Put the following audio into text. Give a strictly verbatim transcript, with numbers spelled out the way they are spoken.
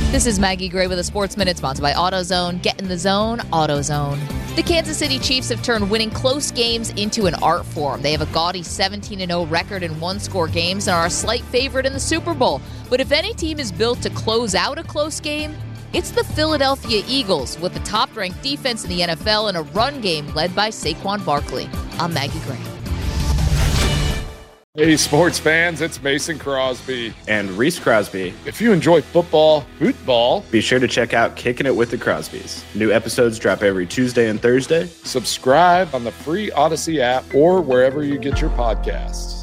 This is Maggie Gray with a Sports Minute sponsored by AutoZone. Get in the zone, AutoZone. The Kansas City Chiefs have turned winning close games into an art form. They have a gaudy seventeen and oh record in one-score games and are a slight favorite in the Super Bowl. But if any team is built to close out a close game, it's the Philadelphia Eagles, with the top-ranked defense in the N F L and a run game led by Saquon Barkley. I'm Maggie Gray. Hey, sports fans, it's Mason Crosby. And Reese Crosby. If you enjoy football, football, be sure to check out Kicking It with the Crosbys. New episodes drop every Tuesday and Thursday. Subscribe on the free Odyssey app or wherever you get your podcasts.